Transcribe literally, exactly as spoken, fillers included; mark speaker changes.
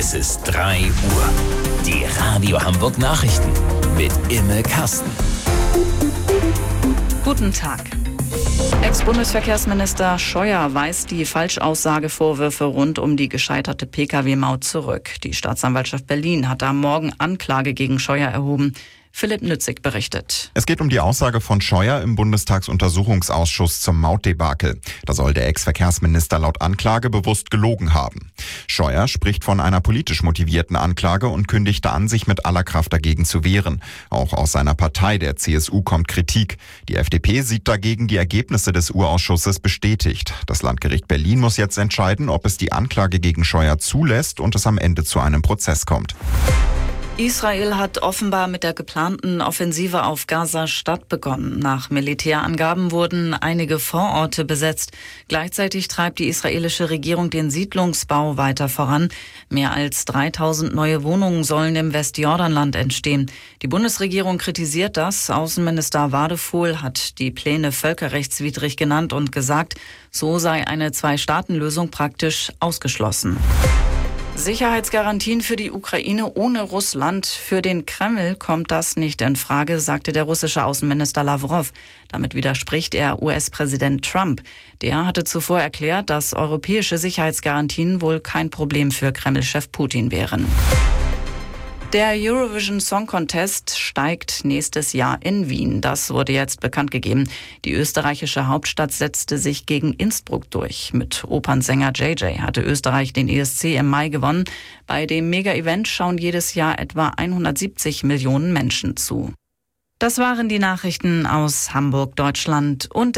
Speaker 1: Es ist drei Uhr. Die Radio Hamburg Nachrichten mit Imme Kasten.
Speaker 2: Guten Tag. Ex-Bundesverkehrsminister Scheuer weist die Falschaussagevorwürfe rund um die gescheiterte Pkw-Maut zurück. Die Staatsanwaltschaft Berlin hat am Morgen Anklage gegen Scheuer erhoben. Philipp Nützig berichtet.
Speaker 3: Es geht um die Aussage von Scheuer im Bundestagsuntersuchungsausschuss zum Mautdebakel. Da soll der Ex-Verkehrsminister laut Anklage bewusst gelogen haben. Scheuer spricht von einer politisch motivierten Anklage und kündigte an, sich mit aller Kraft dagegen zu wehren. Auch aus seiner Partei, der C S U, kommt Kritik. Die F D P sieht dagegen die Ergebnisse des U-Ausschusses bestätigt. Das Landgericht Berlin muss jetzt entscheiden, ob es die Anklage gegen Scheuer zulässt und es am Ende zu einem Prozess kommt.
Speaker 2: Israel hat offenbar mit der geplanten Offensive auf Gaza-Stadt begonnen. Nach Militärangaben wurden einige Vororte besetzt. Gleichzeitig treibt die israelische Regierung den Siedlungsbau weiter voran. Mehr als dreitausend neue Wohnungen sollen im Westjordanland entstehen. Die Bundesregierung kritisiert das. Außenminister Wadefuhl hat die Pläne völkerrechtswidrig genannt und gesagt, so sei eine Zwei-Staaten-Lösung praktisch ausgeschlossen. Sicherheitsgarantien für die Ukraine ohne Russland. Für den Kreml kommt das nicht in Frage, sagte der russische Außenminister Lawrow. Damit widerspricht er U S-Präsident Trump. Der hatte zuvor erklärt, dass europäische Sicherheitsgarantien wohl kein Problem für Kreml-Chef Putin wären. Der Eurovision Song Contest steigt nächstes Jahr in Wien. Das wurde jetzt bekannt gegeben. Die österreichische Hauptstadt setzte sich gegen Innsbruck durch. Mit Opernsänger J J hatte Österreich den E S C im Mai gewonnen. Bei dem Mega-Event schauen jedes Jahr etwa hundertsiebzig Millionen Menschen zu. Das waren die Nachrichten aus Hamburg, Deutschland und